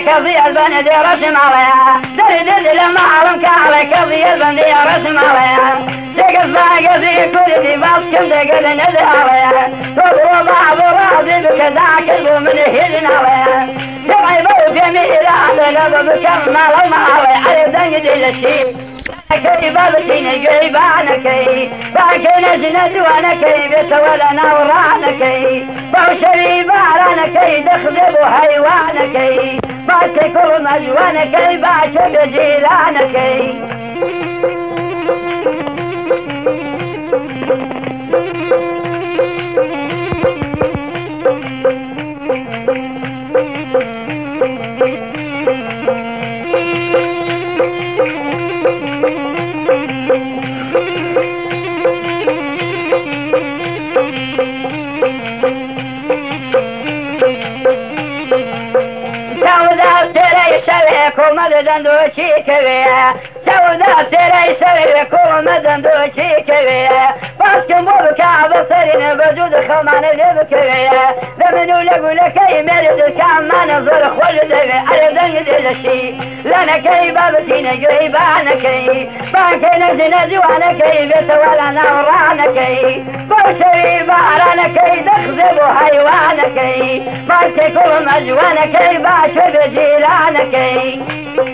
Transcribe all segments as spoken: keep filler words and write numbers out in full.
كضي البند رسم عليها درد لما عرمك على كضي البند رسم عليها شكل باقي في كل دي باس كم دقل ندى عليها تضرب بعض راضي بكذاك البوم الهدن عليها تبعي بو جميل على لبب كم ما لما علي على دنج دي لشي كي بابتين جيبانكي باكي نجند وانكي بتولنا ورانكي بوشري بارانكي دخذب حيوانكي باتي كل مجوانكي باتي بجيرانكي شريكو مدن دوشي كبير سودا تري شريكو مدن دوشي كبير باسكم بوكا بصرين بجود خمان لبكبير لمنو لقول كي مرد كمان زرخ والدبي على دنج دلشي لنا كي بابسين جيبانكي بانكي نزن جوانكي بتولا نورانكي بوشري بارانكي دخذب حيوانكي باسكي كل مجوانكي باشو بجيرانكي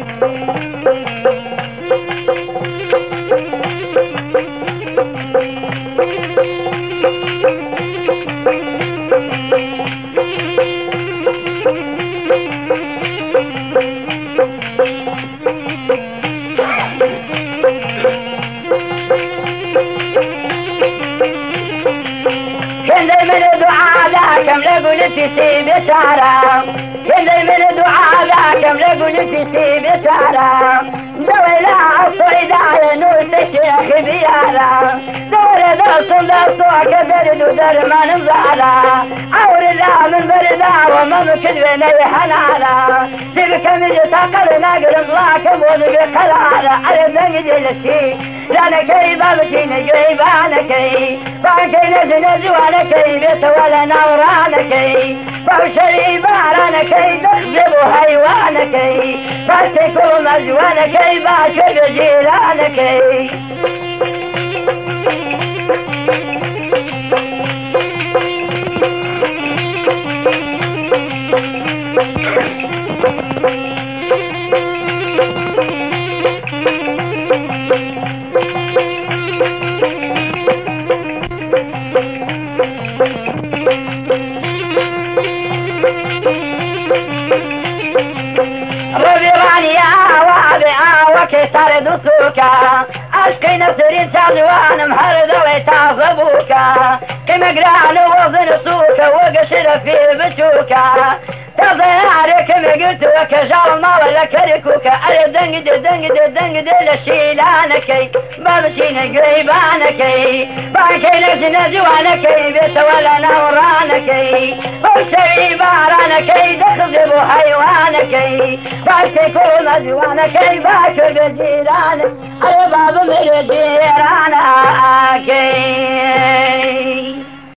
كم لقول في سيب سارة كل من دعاء كم لقول في سيب سارة دولا الصيد على نوس الشيخ بيارة دور ذا صلى صوك برد ودرمان مزارة عور الله من بردا وممكن بني حنارة سيبك من تقل نقل ملاك بود بقرارة على الزنج الشي لانا كي بابتين جيبانكي بانكي نزل جوانكي بيت ولا نورانكي بوشري بارانكي تخذب حيوانكي باسكي كل مجوانكي باشو بجيرانكي كسر دسوكا عشقي نسرين شالوان محرد ويتعصبوكا كم قران وزن سوكا وقشر في بشوكا تضيعك ما قلت وكجال ما ولا كركوكا على دنق دنق دنق دل شيلانكي بابشين قريبانكي باكي نسنا جوانكي بيت ولا نورانكي وشري بارانكي دخذب حيوانكي باشي كل مجوانكي باشو بجيرانك على باب من جيرانكي